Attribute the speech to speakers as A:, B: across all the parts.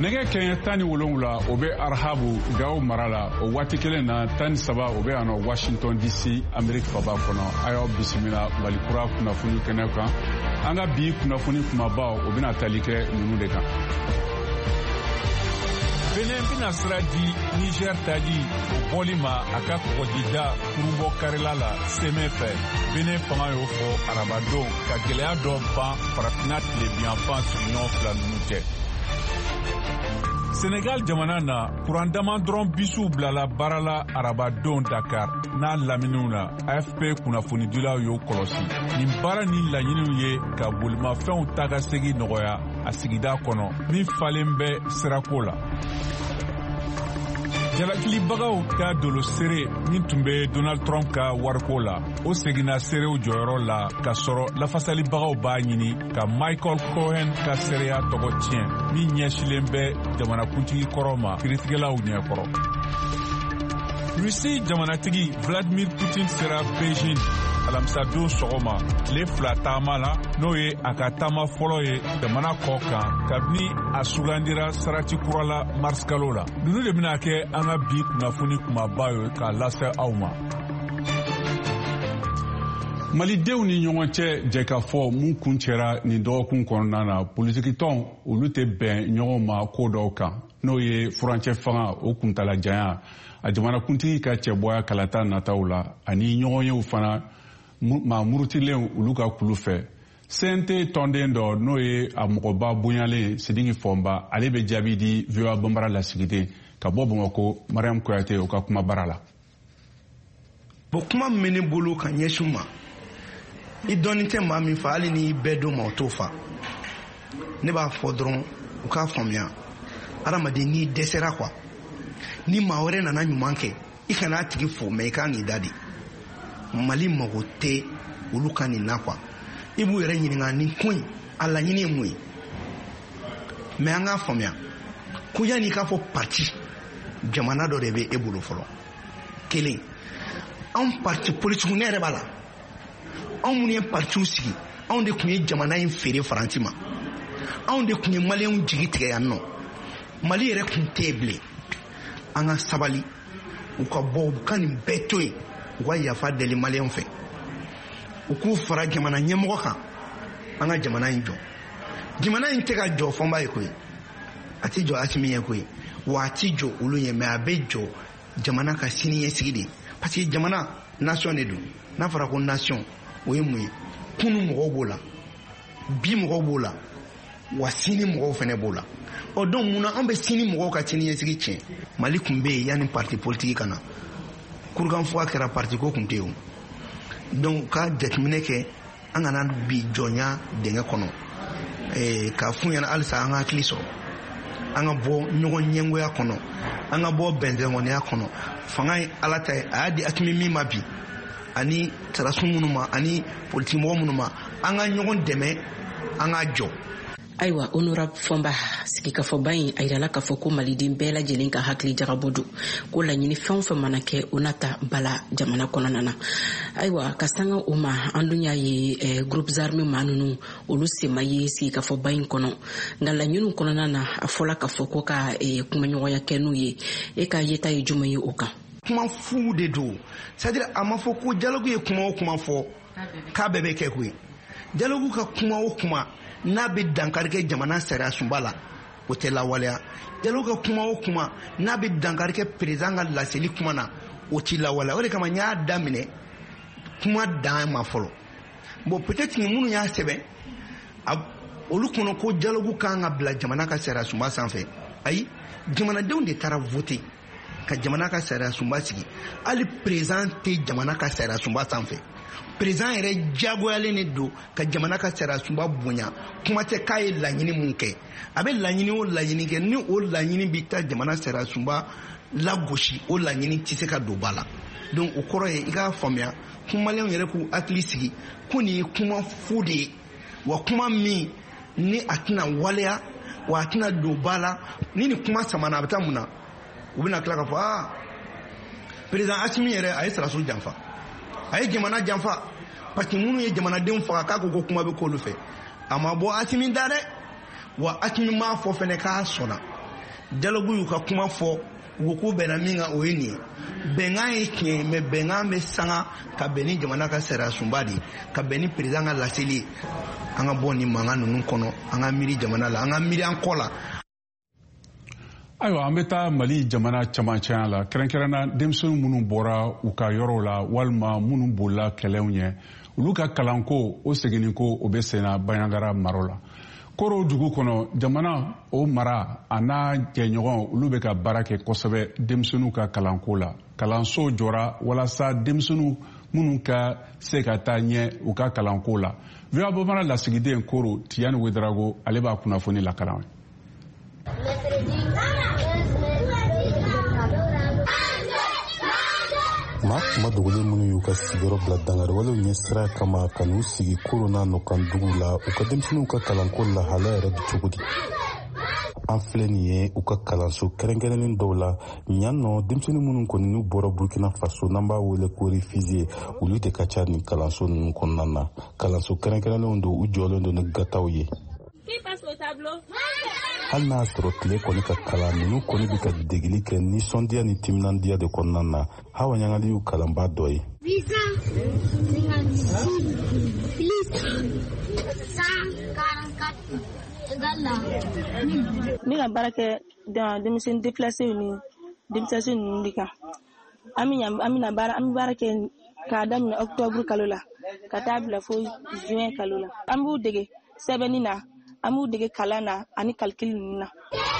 A: nege kenya tani wolonwula o be Arhabu Gawo marala o waati kelen na tani saba o be ano Washington DC Amerika faba kono ayo bisimila malikura kunnafoni kɛnɛ kan an ka bi kunnafoni kumaba o bɛna tali kɛ ninnu de kan.
B: Benin bina sira di Niger tali o bɔli ma a ka kɔgɔjida kurubɔ karila la sɛmɛ fɛ. Benin fanga y'o fɔ arabadon ka gɛlɛya dɔ ban farafina tilebiyanfan sigiɲɔgɔn fila ninnu cɛ. Senegal jamana na kuran dama dɔrɔn bisiw bilala baara la arabadon Dakar n'a laminiw na AFP kunnafonidilaw y'o kɔlɔsi. Nin baara ni laɲiniw ye ka bolimafɛnw ta ka segi nɔgɔya a sigida kɔnɔ min falen bɛ sirako la. Jalakilibagaw ka dolo sere min tun bɛ Donald Trump ka wariko la o seginna serew jɔyɔrɔ la ka sɔrɔ lafasalibagaw b'a ɲini ka Michael Cohen ka sereya tɔgɔ tiɲɛ min ɲɛsilen bɛ jamanakuntigi kɔrɔ ma kiritigɛlaw ɲɛkɔrɔ. Rusi jamanatigi Vladimir Putin sera Beijing alamisa don sɔgɔma tile fila taama la n'o ye a ka taama fɔlɔ ye jamana kɔ kan kabini a sugandira sarati kura la mars kalo la. Ninnu de bɛna kɛ an ka bi kunnafoni kumaba ye k'a lase aw ma.
A: Malidenw ni ɲɔgɔn cɛ jɛkafɔ mun kun cɛra nin dɔgɔkun kɔnɔna na politikitɔn olu tɛ bɛn ɲɔgɔn ma ko dɔw kan n'o ye furancɛ fanga o kuntalajanya a jamanakuntigi ka cɛbɔya kalata nataw la ani ɲɔgɔn yew fana ma murutilen olu ka kulu fɛ. CNT tɔnden dɔ n'o ye a mɔgɔba bonyalen Sidiki Fɔnba ale bɛ jaabi di VOA Bambara lasigiden ka bɔ Bamakɔ Mariam Kuyate o ka kuma bara la.
C: Bon kuma min ne bolo ka ɲɛsin ma i dɔɔnin tɛ maa min fa hali ni bɛɛ don ma o t'o fa ne b'a fɔ dɔrɔn u k'a faamuya adamaden n'i dɛsɛra quoi ni maa wɛrɛ nana ɲuman kɛ i kana a tigi fo mais i kan k'i da de. Mali mago tɛ olu ka nin na quoi i b'u yɛrɛ ɲininka nin ko in a laɲini ye mun ye mais an k'a faamuya ko yanni i k'a fɔ parti jamana dɔ de bɛ e bolo fɔlɔ kelen anw parti politique ne yɛrɛ b'a la anw minnu ye partiw sigi anw de tun ye jamana in feere Faransi ma anw de tun ye maliyɛnw jigi tigɛ yan nɔ Mali yɛrɛ tun tɛ yen bilen an ka sabali u ka bɔ u ka nin bɛɛ to yen u ka yafa deli maliyɛnw fɛ u k'u fara jamana ɲɛmɔgɔ kan an ka jamana in jɔ jamana in tɛ ka jɔ Fɔnba ye koyi a tɛ jɔ Asimi ye koyi wa a tɛ jɔ olu ye mais a bɛ jɔ jamana ka siniɲɛsigi de parce que jamana nation de don n'a fɔra ko nation o ye mun ye kunu mɔgɔw b'o la bi mɔgɔw b'o la wa sini mɔgɔw fana b'o la o donc mun na an bɛ sini mɔgɔw ka siniɲɛsigi tiɲɛ Mali tun bɛ yen yanni parti politique ka na kurukanfuga kɛra parti ko tun tɛ yen donc ka jateminɛ kɛ an kana bi jɔnya dingɛ kɔnɔ ka f'u ɲɛna halisa an ka hakili sɔrɔ an ka bɔ ɲɔgɔn ɲɛngoya kɔnɔ an ka bɔ bɛnzɛngɔniya kɔnɔ fanga ye Ala ta ye a y'a di Asimi min ma bi ani sarasu minnu ma ani politique mɔgɔ minnu ma an ka ɲɔgɔn dɛmɛ an ka jɔ.
D: Ayiwa honorable Fɔnba sigikafɔba in a yirala k'a fɔ ko maliden bɛɛ lajɛlen ka hakili jagabɔ don ko laɲini fɛn o fɛn mana kɛ o nata bala jamana kɔnɔna na. Ayiwa ka sanga o ma an dun y'a ye groupes armés maa ninnu olu sema ye sigikafɔba in kɔnɔ nka laɲiniw kɔnɔna na a fɔla k'a fɔ ko ka kumaɲɔgɔnya kɛ n'u ye e ka yeta ye jumɛn ye o kan.
C: Kuma fu de don c'est-à-dire a ma fɔ ko dialogue ye kuma o kuma fɔ k'a bɛɛ bɛ kɛ koyi dialogue ka kuma o kuma n'a bɛ dankari kɛ jamana sariya sunba la o tɛ lawaleya dialogue ka kuma o kuma n'a bɛ dankari kɛ président ka laseli kuma na o tɛ lawaleya o de kama n y'a daminɛ kuma dan ma fɔlɔ bon peut-être minnu y'a sɛbɛn olu kɔnɔ ko dialogue kan ka bila jamana ka sariya sunba sanfɛ ayi jamanadenw de taara voter ka jamana ka sariya sunba sigi hali président tɛ jamana ka sariya sunba sanfɛ président yɛrɛ jagoyalen de don ka jamana ka sariya sunba bonya kuma tɛ k'a ye laɲini mun kɛ a bɛ laɲini o laɲini kɛ ni o laɲini bɛ taa jamana sariya sunba lagosi o laɲini tɛ se ka don ba la donc o kɔrɔ ye i k'a faamuya ko maliyɛnw yɛrɛ k'u hakili sigi ko nin ye kuma fu de ye wa kuma min ni a tɛna waleya wa a tɛna don ba la ni nin kuma samana a bɛ taa mun na u bɛna tila ka fɔ président Asimi yɛrɛ a ye saraso janfa a ye jamana janfa parce que minnu ye jamanadenw faga k'a ko kuma bɛ k'olu fɛ a ma bɔ Asimi da dɛ wa Asimi m'a fɔ fɛnɛ k'a sɔnna dialogue yu ka kuma fɔ u ko bɛnna min kan o ye nin ye bɛnkan ye tiɲɛ ye mais bɛnkan bɛ sanga ka bɛn ni jamana ka sariya sunba de ka bɛn ni président ka laseli ye an ka bɔ ni mankan ninnu kɔnɔ an ka miiri jamana la an ka miiri an kɔ la.
A: Ayiwa an bɛ taa Mali jamana camancɛya la kɛrɛnkɛrɛnna denmisɛnw minnu bɔra u ka yɔrɔw la walima minnu bolila kɛlɛw ɲɛ olu ka kalanko o seginni ko o bɛ senna Bandiagara mara la. Koro dugu kɔnɔ jamana o mara a n'a jɛɲɔgɔn olu bɛ ka baara kɛ kosɛbɛ denmisɛnninw ka kalanko la. Kalanso jɔra walasa denmisɛnninw minnu ka se ka taa ɲɛ u ka kalanko la. VOA Bamara lasigiden Koro Tiyani Wederago ale b'a kunnafoni lakalan.
E: maa kuma dogolen minnu y'u ka sigiyɔrɔ bila dangariwalew ɲɛ sira kama ka n'u sigi Koro n'a nɔkan dugu la u ka denmisɛnninw ka kalanko lahalaya yɛrɛ bi cogo di. an filɛ nin ye u ka kalanso kɛrɛnkɛrɛnnen dɔw la ɲan nɔ denmisɛnnin minnu kɔni n'u bɔra Burkina Faso n'an b'a wele ko réfugié olu de ka ca nin kalanso ninnu kɔnɔna na. Kalanso kɛrɛnkɛrɛnnenw don u jɔlen don ni gataw ye. hali n'a sɔrɔ tile kɔni ka kalan ninnu kɔni bɛ ka degeli kɛ nisɔndiya ni timinandiya de kɔnɔna na. Hawa Ɲangali y'u kalanba dɔ ye.
F: Ne ka baara kɛ denmisɛnnin déplacé ni denmisɛnnin ninnu de kan. An bɛ baara kɛ k'a daminɛ octobre kalo la ka taa bila fo juin kalo la. An b'u dege sɛbɛnni na an b'u dege kalan na ani calcul ninnu na.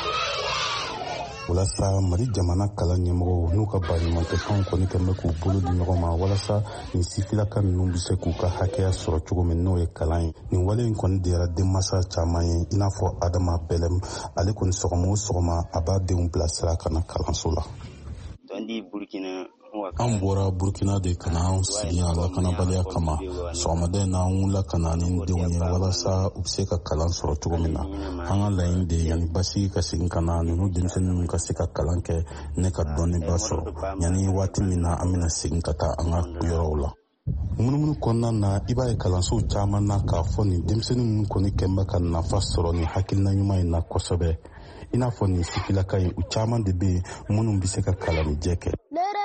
E: Walasa Mali jamana kalan ɲɛmɔgɔw n'u ka baɲumankɛtɔnw kɔni kɛn bɛ k'u bolo di ɲɔgɔn ma walasa nin sifilaka ninnu bɛ se k'u ka hakɛya sɔrɔ cogo min n'o ye kalan ye. Nin wale in kɔni dira denmansa caman ye i n'a fɔ Adama Bɛlɛm ale kɔni sɔgɔma o sɔgɔma a b'a denw bilasira ka na kalanso la. An bɔra Burkina de ka na an sigi a lakanabaliya kama sɔgɔmada in na an wulila ka na ni denw ye walasa u bɛ se ka kalan sɔrɔ cogo min na. An ka laɲini de yanni basigi ka segin ka na ninnu denmisɛnninw ka se ka kalan kɛ ne ka dɔnniba sɔrɔ yanni waati min na an bɛna segin ka taa an ka yɔrɔw la. Munumunu kɔnɔna na i b'a ye kalansow caman na k'a fɔ nin denmisɛnnin ninnu kɔni kɛn bɛ ka nafa sɔrɔ nin hakilina ɲuman in na kosɛbɛ. I n'a fɔ nin sifilaka in u caman de bɛ yen minnu bɛ se ka kalanijɛ kɛ.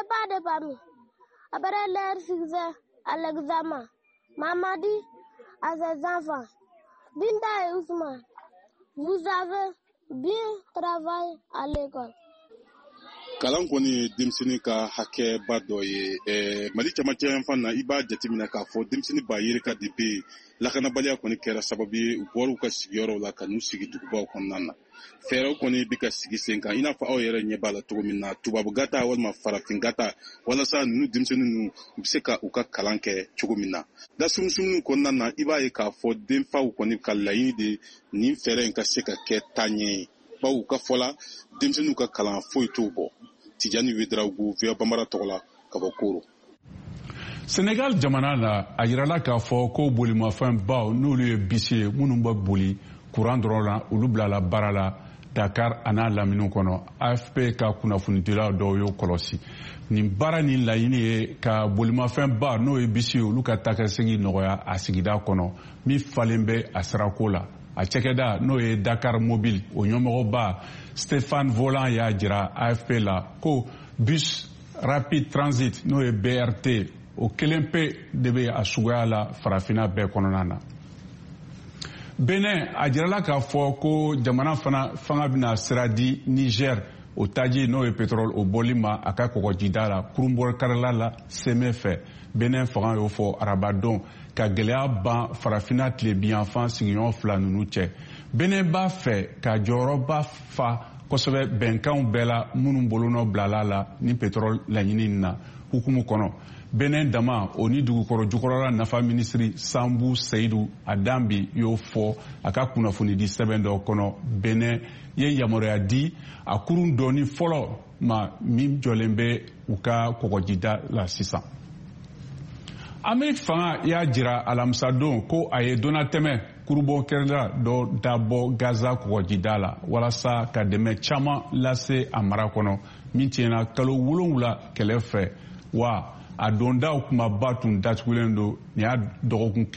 G: Après leur succès à l'examen, Mamadi à ses enfants, Binta et Ousmane, vous avez bien travaillé à l'école.
H: Kalan kɔni denmisɛnnin ka hakɛba dɔ ye Mali camancɛ yan fan na i b'a jateminɛ k'a fɔ denmisɛnnin b'a yiri ka de bɛ lakanabaliya kɔni kɛra sababu ye u bɔra u ka sigiyɔrɔw la ka n'u sigi dugubaw kɔnɔna na. Fɛɛrɛw kɔni bɛ ka sigi sen kan i n'a fɔ aw yɛrɛ ɲɛ b'a la cogo min na tubabu gata walima farafin gata walasa ninnu denmisɛnnin ninnu u bɛ se ka u ka kalan kɛ cogo min na. Dasumunsumunw kɔnɔna na i b'a ye k'a fɔ denfaw kɔni ka laɲini de nin fɛɛrɛ in ka se ka kɛ taaɲɛ ye. Bawo u ka fɔ la denmisɛnninw ka kalan foyi t'u bɔ. Tijani Wederago VOA Bamara tɔgɔ la ka bɔ Koro.
A: Senegal jamana la a yirala k'a fɔ ko bolimafɛn baw n'olu ye bisi ye minnu bɛ boli courant dɔrɔn la olu bilala baara la Dakar a n'a laminiw kɔnɔ. AFP ka kunnafonidilaw dɔw y'o kɔlɔsi. Nin baara ni laɲini ye ka bolimafɛn ba n'o ye bisi ye olu ka taakasegin nɔgɔya a sigida kɔnɔ min falen bɛ a sirako la. A cɛkɛda n'o ye Dakar Mobile o ɲɛmɔgɔba Stéphane Volant y'a jira AFP la ko bus rapid transit n'o ye BRT o kelen pe de bɛ a suguya la farafinna bɛɛ kɔnɔna na. Benin a jirala k'a fɔ ko jamana fanga bɛna sira di Niger o taji n'o ye pétrole o bɔli ma a ka kɔgɔjida la kurunbɔkarala la sɛmɛ fɛ. Benin fanga y'o fɔ arabadon ka gɛlɛya ban farafinna tilebiyanfan sigiɲɔgɔn fila ninnu cɛ. Benin b'a fɛ ka jɔyɔrɔba fa kosɛbɛ bɛnkanw bɛɛ la minnu bolonɔ bilala la ni pétrole laɲini na hukumu kɔnɔ. Benin dama o ni dugukɔrɔ jukɔrɔla nafa minisiri Sambu Seydou Adambi y'o fɔ a ka kunnafoni di sɛbɛn dɔ kɔnɔ. Benin ye yamaruya di a kurun dɔɔni fɔlɔ ma min jɔlen bɛ u ka kɔgɔjida la sisan. Ameriki fanga y'a jira alamisadon ko a ye donnatɛmɛ kurubɔkɛla dɔ dabɔ Gaza kɔgɔjida la walasa ka dɛmɛ caman lase a mara kɔnɔ min tiɲɛna kalo 7 kɛlɛ fɛ wa a dondaw kumaba tun datugulen don nin y'a dɔgɔkun